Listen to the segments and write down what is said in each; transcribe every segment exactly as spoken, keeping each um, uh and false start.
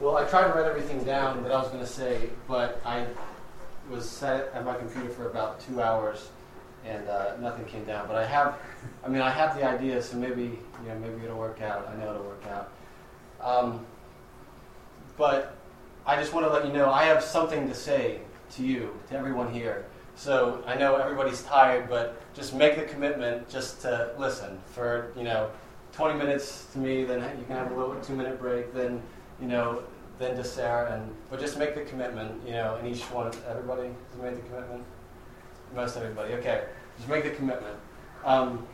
Well, I tried to write everything down that I was going to say, but I was sat at my computer for about two hours, and uh, nothing came down. But I have, I mean, I have the idea, so maybe, you know, maybe it'll work out. I know it'll work out. Um, but I just want to let you know I have something to say to you, to everyone here. So I know everybody's tired, but just make the commitment just to listen for, you know, twenty minutes to me, then you can have a little two-minute break, then, you know, then to Sarah, and but just make the commitment, you know, and each one, everybody has made the commitment? Most everybody, okay. Just make the commitment. Um,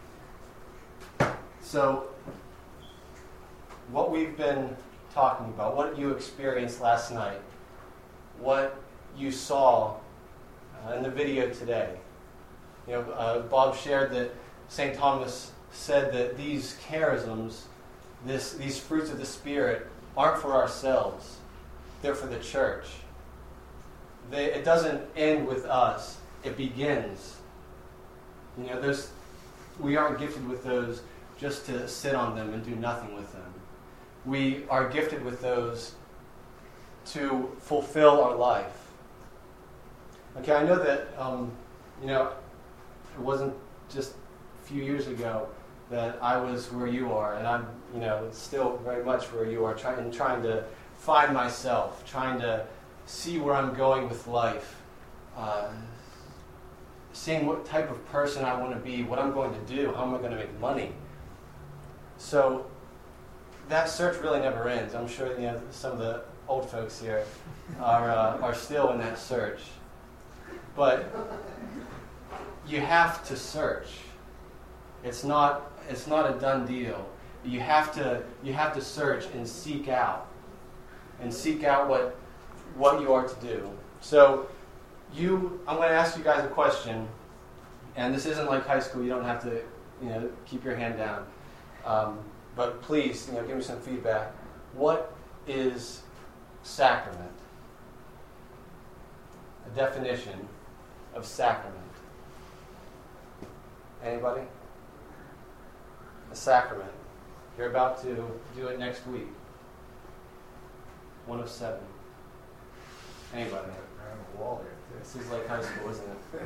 so, what we've been talking about, what you experienced last night, what you saw uh, in the video today. You know, uh, Bob shared that Saint Thomas said that these charisms, this, these fruits of the Spirit, aren't for ourselves. They're for the church. They, it doesn't end with us. It begins. You know, there's, we aren't gifted with those just to sit on them and do nothing with them. We are gifted with those to fulfill our life. Okay, I know that, um, you know, it wasn't just a few years ago that I was where you are, and I'm, you know, still very much where you are, trying, trying to find myself, trying to see where I'm going with life, uh, seeing what type of person I want to be, what I'm going to do, how am I going to make money. So that search really never ends. I'm sure, you know, some of the old folks here are uh, are still in that search, but you have to search. It's not it's not a done deal. You have to you have to search and seek out, and seek out what what you are to do. So, you, I'm going to ask you guys a question, and this isn't like high school. You don't have to, you know, keep your hand down. Um, but please, you know, give me some feedback. What is sacrament? A definition of sacrament. Anybody? A sacrament. You're about to do it next week. One of seven. Anybody? Around the wall there. This is like high school, isn't it?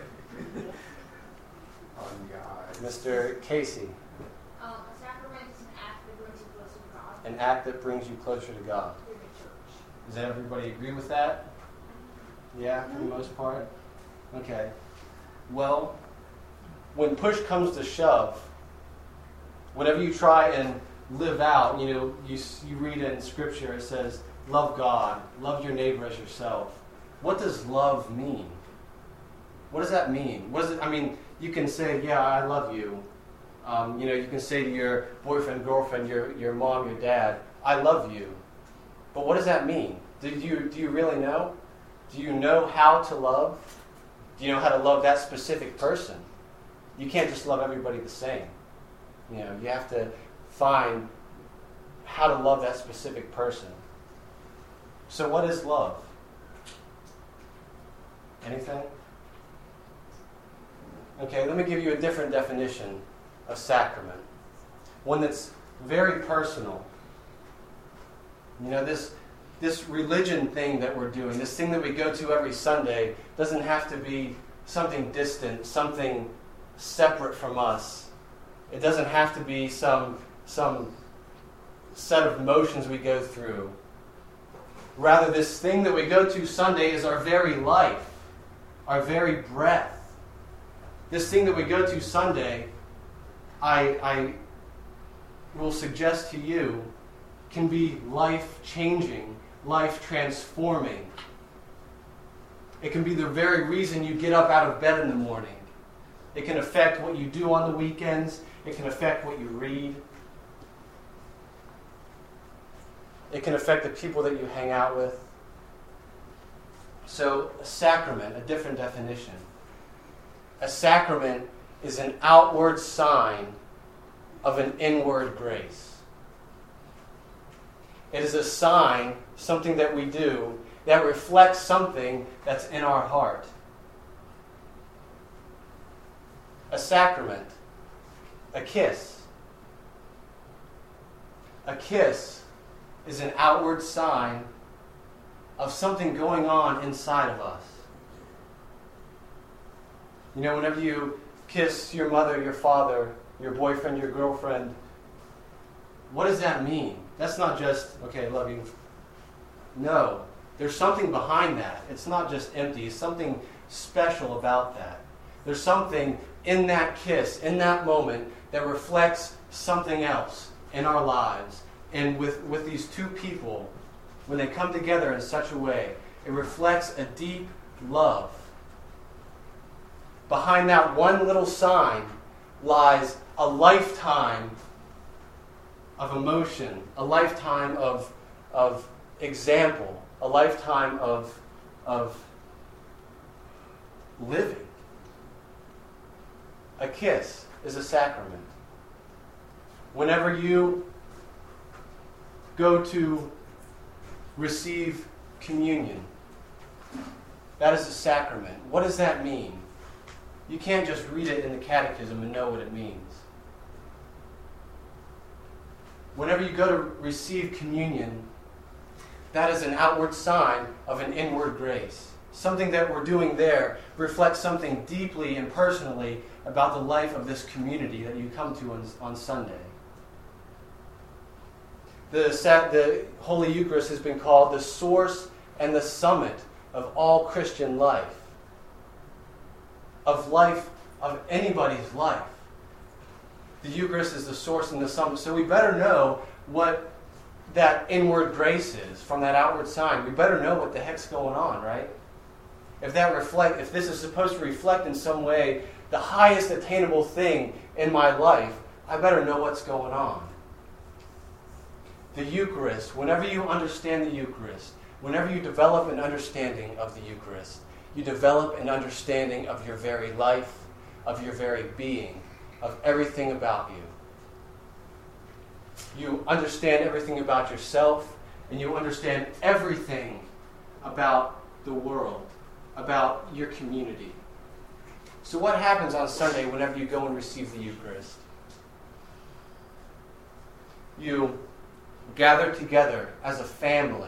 On God. Mister Casey. Um, a sacrament is an act that brings you closer to God. An act that brings you closer to God. Through the church. Does everybody agree with that? Yeah, for the most part? Okay. Well, when push comes to shove, whenever you try and live out, you know, you, you read in Scripture, it says, love God, love your neighbor as yourself. What does love mean? What does that mean? What is it? I mean, you can say, yeah, I love you. Um, you know, you can say to your boyfriend, girlfriend, your, your mom, your dad, I love you. But what does that mean? Do you, do you really know? Do you know how to love? Do you know how to love that specific person? You can't just love everybody the same. You know, you have to find how to love that specific person. So what is love? Anything? Okay, let me give you a different definition of sacrament. One that's very personal. You know, this this religion thing that we're doing, this thing that we go to every Sunday, doesn't have to be something distant, something separate from us. It doesn't have to be some some set of motions we go through. Rather, this thing that we go to Sunday is our very life, our very breath. This thing that we go to Sunday, I, I will suggest to you, can be life-changing, life-transforming. It can be the very reason you get up out of bed in the morning. It can affect what you do on the weekends. It can affect what you read. It can affect the people that you hang out with. So, a sacrament, a different definition. A sacrament is an outward sign of an inward grace. It is a sign, something that we do, that reflects something that's in our heart. A sacrament, a kiss. A kiss is an outward sign of something going on inside of us. You know, whenever you kiss your mother, your father, your boyfriend, your girlfriend, what does that mean? That's not just, okay, I love you. No, there's something behind that. It's not just empty. It's something special about that. There's something in that kiss, in that moment, that reflects something else in our lives. And with, with these two people, when they come together in such a way, it reflects a deep love. Behind that one little sign lies a lifetime of emotion, a lifetime of, of example, a lifetime of, of living. A kiss is a sacrament. Whenever you go to receive communion, that is a sacrament. What does that mean? You can't just read it in the catechism and know what it means. Whenever you go to receive communion, that is an outward sign of an inward grace. Something that we're doing there reflects something deeply and personally about the life of this community that you come to on, on Sunday. The, the Holy Eucharist has been called the source and the summit of all Christian life. Of life, of anybody's life. The Eucharist is the source and the summit. So we better know what that inward grace is from that outward sign. We better know what the heck's going on, right? If that reflect, if this is supposed to reflect in some way the highest attainable thing in my life, I better know what's going on. The Eucharist, whenever you understand the Eucharist, whenever you develop an understanding of the Eucharist, you develop an understanding of your very life, of your very being, of everything about you. You understand everything about yourself, and you understand everything about the world, about your community. So what happens on Sunday whenever you go and receive the Eucharist? You gather together as a family.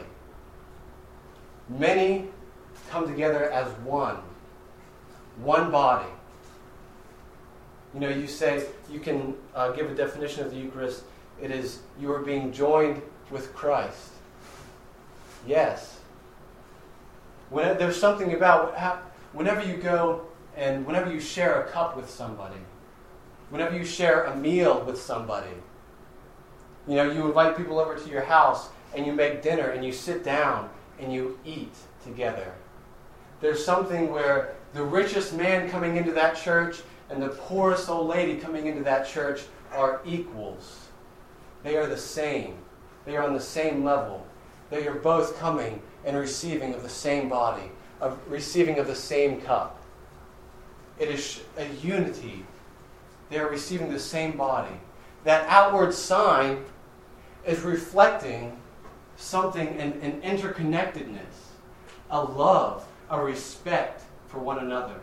Many come together as one. One body. You know, you say, you can uh, give a definition of the Eucharist. It is, you are being joined with Christ. Yes. When, there's something about, how, whenever you go and whenever you share a cup with somebody, whenever you share a meal with somebody, you know, you invite people over to your house and you make dinner and you sit down and you eat together. There's something where the richest man coming into that church and the poorest old lady coming into that church are equals. They are the same. They are on the same level. They are both coming and receiving of the same body, of receiving of the same cup. It is a unity. They are receiving the same body. That outward sign is reflecting something, an, an interconnectedness, a love, a respect for one another.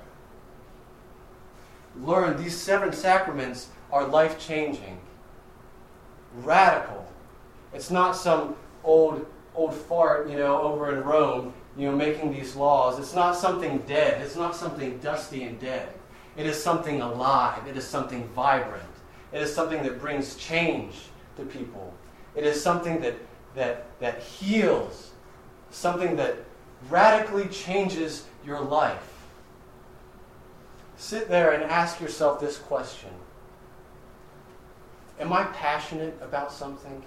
Learn, these seven sacraments are life-changing, radical. It's not some old old fart, you know, over in Rome, you know, making these laws. It's not something dead. It's not something dusty and dead. It is something alive. It is something vibrant. It is something that brings change to people. It is something that that that heals, something that radically changes your life. Sit there and ask yourself this question. Am I passionate about something?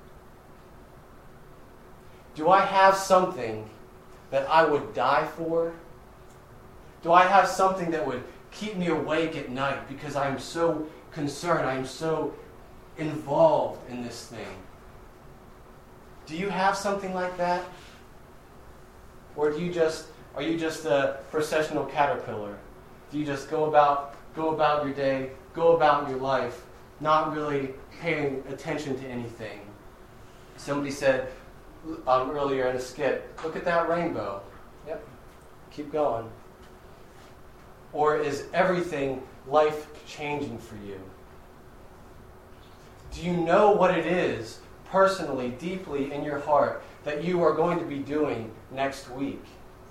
Do I have something that I would die for? Do I have something that would keep me awake at night because I'm so concerned, I'm so involved in this thing? Do you have something like that? Or do you just are you just a processional caterpillar? Do you just go about go about your day, go about your life, not really paying attention to anything? Somebody said um, earlier in a skit, look at that rainbow. Yep. Keep going. Or is everything life-changing for you? Do you know what it is, personally, deeply in your heart, that you are going to be doing next week?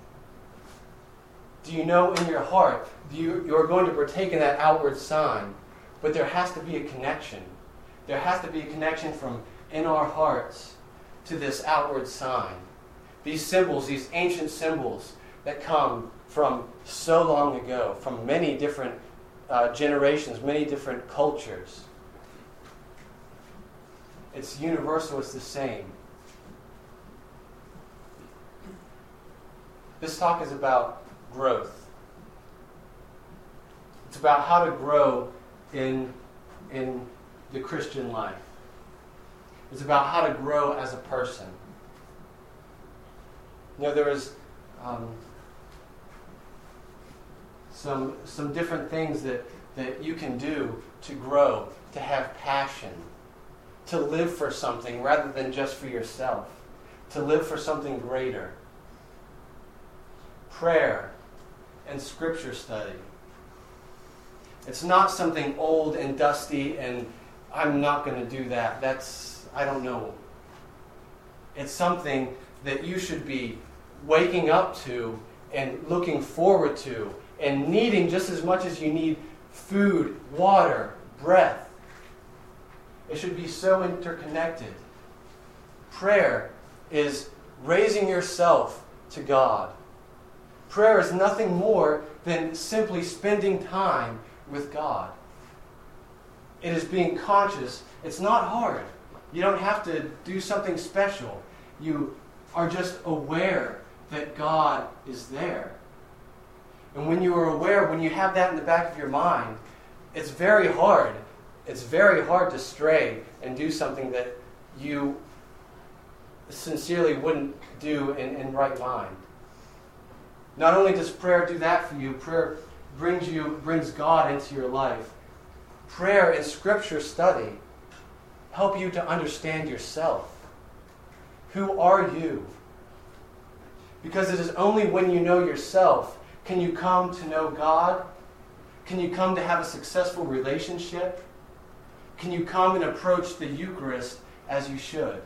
Do you know in your heart do you, you're going to partake in that outward sign, but there has to be a connection. There has to be a connection from in our hearts to this outward sign. These symbols, these ancient symbols that come from so long ago, from many different uh, generations, many different cultures. It's universal, it's the same. This talk is about growth. It's about how to grow in, in the Christian life. It's about how to grow as a person. You know, there was um, some some different things that, that you can do to grow, to have passion, to live for something rather than just for yourself, to live for something greater. Prayer and scripture study. It's not something old and dusty and I'm not going to do that. That's, I don't know. It's something that you should be waking up to and looking forward to and needing just as much as you need food, water, breath. It should be so interconnected. Prayer is raising yourself to God. Prayer is nothing more than simply spending time with God. It is being conscious. It's not hard. You don't have to do something special. You are just aware that God is there. And when you are aware, when you have that in the back of your mind, it's very hard. It's very hard to stray and do something that you sincerely wouldn't do in, in right mind. Not only does prayer do that for you, prayer brings you brings God into your life. Prayer and scripture study help you to understand yourself. Who are you? Because it is only when you know yourself can you come to know God. Can you come to have a successful relationship? Can you come and approach the Eucharist as you should?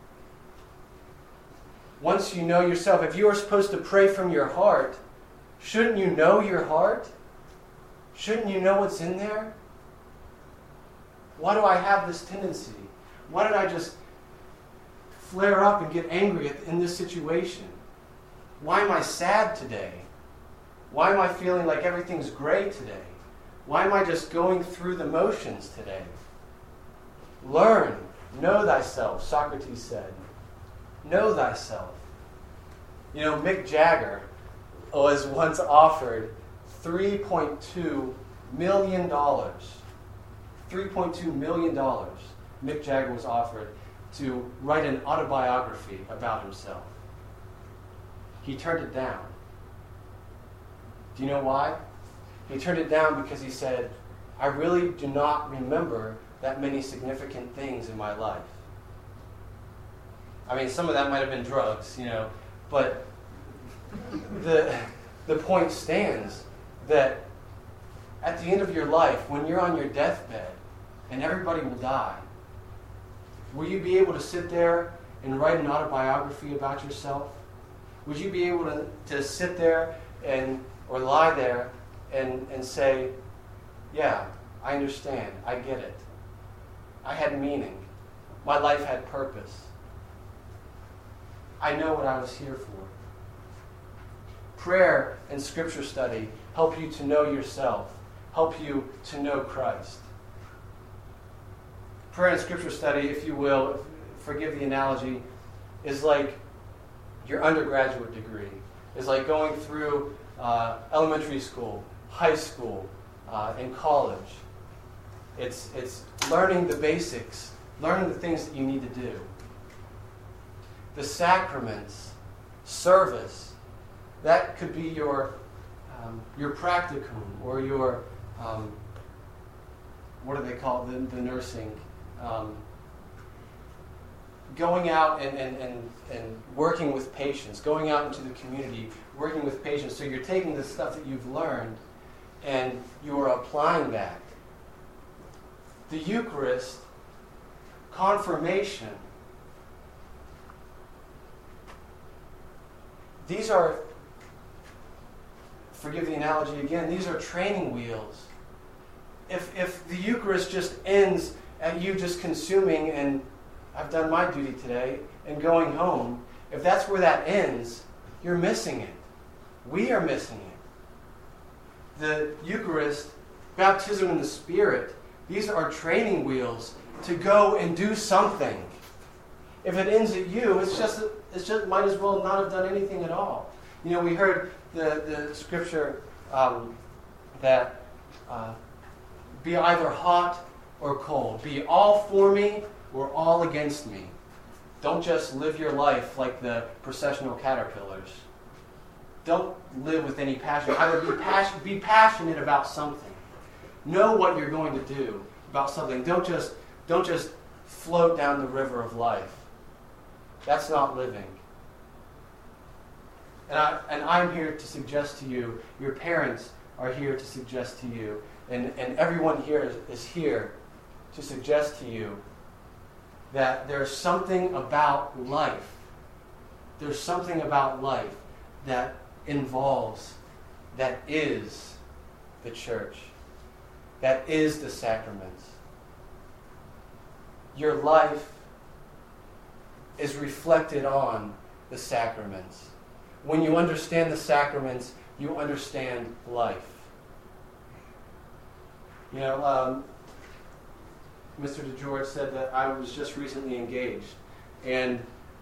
Once you know yourself, if you are supposed to pray from your heart, shouldn't you know your heart? Shouldn't you know what's in there? Why do I have this tendency? Why did I just flare up and get angry at, in this situation? Why am I sad today? Why am I feeling like everything's great today? Why am I just going through the motions today? Learn, know thyself, Socrates said. Know thyself. You know, Mick Jagger was once offered three point two million dollars. three point two million dollars Mick Jagger was offered to write an autobiography about himself. He turned it down. Do you know why? He turned it down because he said, I really do not remember that many significant things in my life. I mean, some of that might have been drugs, you know, but the, the point stands that at the end of your life, when you're on your deathbed, and everybody will die, will you be able to sit there and write an autobiography about yourself? Would you be able to, to sit there and or lie there and, and say, yeah, I understand, I get it. I had meaning. My life had purpose. I know what I was here for. Prayer and scripture study help you to know yourself, help you to know Christ. Prayer and scripture study, if you will, forgive the analogy, is like your undergraduate degree. It's like going through uh, elementary school, high school, uh, and college. It's, it's learning the basics, learning the things that you need to do. The sacraments, service, that could be your, um, your practicum or your, um, what do they call it, the, the nursing, um, going out and, and, and, and working with patients, going out into the community, working with patients. So you're taking the stuff that you've learned and you are applying that. The Eucharist, confirmation, these are, forgive the analogy again, these are training wheels. If, if the Eucharist just ends at you just consuming and I've done my duty today and going home, if that's where that ends, you're missing it. We are missing it. The Eucharist, baptism in the Spirit, these are training wheels to go and do something. If it ends at you, it's just it's just might as well not have done anything at all. You know, we heard the, the scripture um, that uh, be either hot or cold. Be all for me or all against me. Don't just live your life like the processional caterpillars. Don't live with any passion. Either be, passion, be passionate about something. Know what you're going to do about something. Don't just, don't just float down the river of life. That's not living. And, I, and I'm here to suggest to you, your parents are here to suggest to you, and, and everyone here is, is here to suggest to you that there's something about life. There's something about life that involves, that is the church, that is the sacraments. Your life is reflected on the sacraments. When you understand the sacraments, you understand life. You know, um, Mister DeGeorge said that I was just recently engaged, and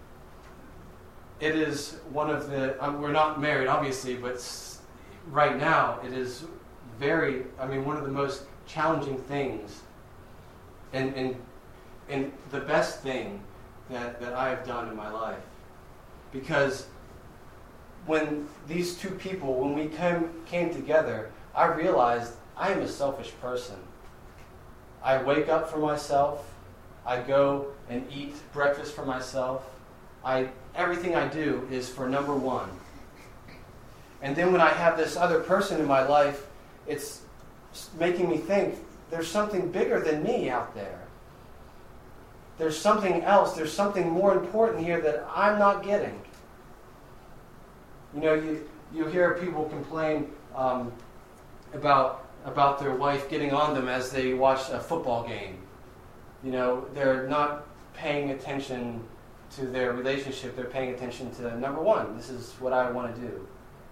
it is one of the, um, we're not married obviously, but s- right now it is very, I mean, one of the most challenging things and, and, and the best thing that, that I have done in my life. Because when these two people, when we came, came together, I realized I am a selfish person. I wake up for myself. I go and eat breakfast for myself. I everything I do is for number one. And then when I have this other person in my life, it's making me think there's something bigger than me out there. There's something else. There's something more important here that I'm not getting. You know, you, you hear people complain um, about about their wife getting on them as they watch a football game. You know, they're not paying attention to their relationship. They're paying attention to, number one, this is what I want to do.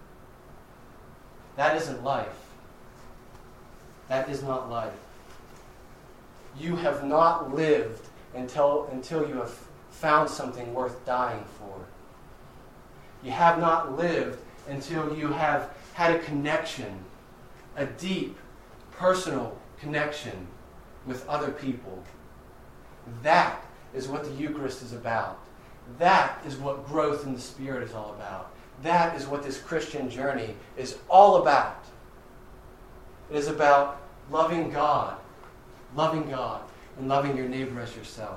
That isn't life. That is not life. You have not lived until, until you have found something worth dying for. You have not lived until you have had a connection, a deep, personal connection with other people. That is what the Eucharist is about. That is what growth in the Spirit is all about. That is what this Christian journey is all about. It is about loving God, loving God, and loving your neighbor as yourself.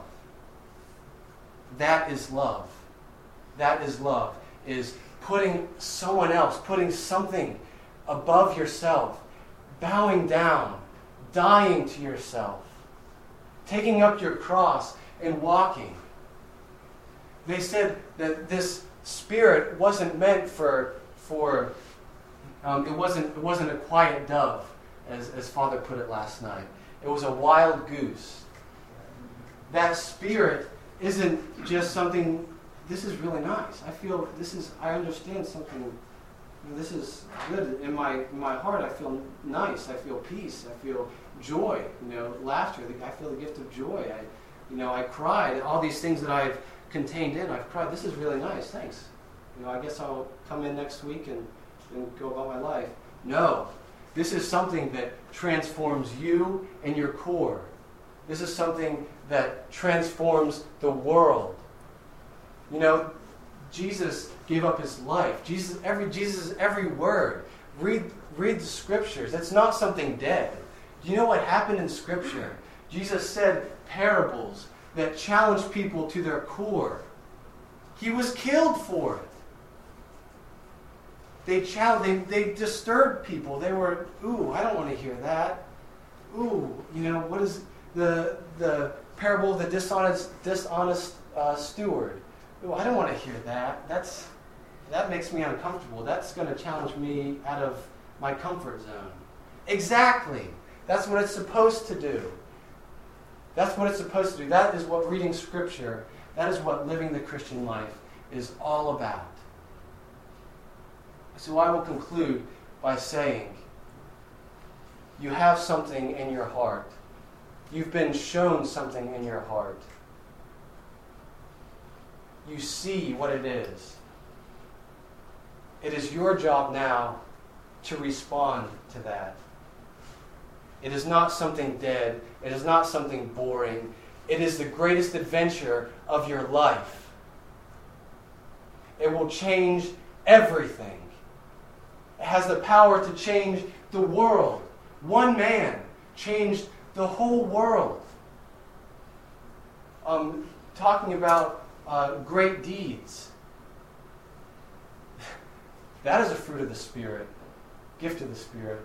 That is love. That is love, is putting someone else, putting something above yourself, bowing down, dying to yourself, taking up your cross and walking. They said that this Spirit wasn't meant for, for um, it wasn't it wasn't a quiet dove, as, as Father put it last night. It was a wild goose. That Spirit isn't just something, this is really nice. I feel this is, I understand something, this is good. In my in my heart, I feel nice. I feel peace. I feel joy, you know, laughter. I feel the gift of joy. I, you know, I cried. All these things that I've contained in, I've cried. This is really nice. Thanks. You know, I guess I'll come in next week and, and go about my life. No. This is something that transforms you and your core. This is something that transforms the world. You know, Jesus gave up his life. Jesus, every Jesus' every word. Read, read the scriptures. It's not something dead. Do you know what happened in Scripture? Jesus said parables that challenged people to their core. He was killed for it. They challenged, they, they disturbed people. They were, ooh, I don't want to hear that. Ooh, you know, what is the the parable of the dishonest dishonest uh, steward? Ooh, I don't want to hear that. That's that makes me uncomfortable. That's going to challenge me out of my comfort zone. Exactly. That's what it's supposed to do. That's what it's supposed to do. That is what reading Scripture, that is what living the Christian life is all about. So I will conclude by saying, you have something in your heart. You've been shown something in your heart. You see what it is. It is your job now to respond to that. It is not something dead. It is not something boring. It is the greatest adventure of your life. It will change everything. It has the power to change the world. One man changed the whole world. Um, talking about uh, great deeds. That is a fruit of the Spirit, gift of the Spirit.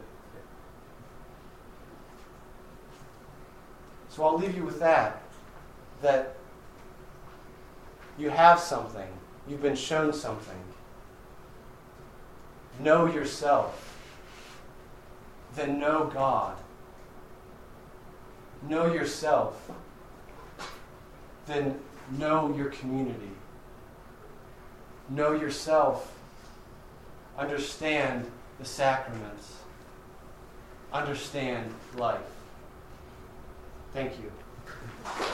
So I'll leave you with that, that you have something, you've been shown something. Know yourself, then know God. Know yourself, then know your community. Know yourself, understand the sacraments, understand life. Thank you.